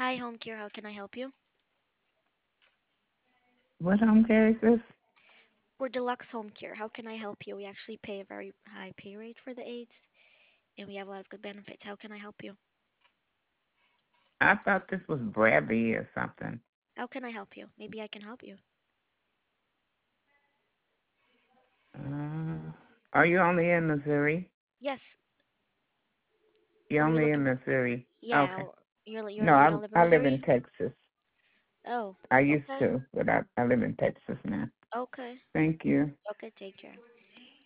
Hi, Home Care. How can I help you? What home care is this? We're Deluxe Home Care. How can I help you? We actually pay a very high pay rate for the aides, and we have a lot of good benefits. How can I help you? I thought this was Bradley or something. How can I help you? Maybe I can help you. Uh, are you only in Missouri? Yes. You're Are you only looking? in Missouri. Yeah. Okay. You're No, you don't live in I live in Missouri? Texas. Oh. I used Okay. to, but I live in Texas now. Okay. Thank you. Okay. Take care.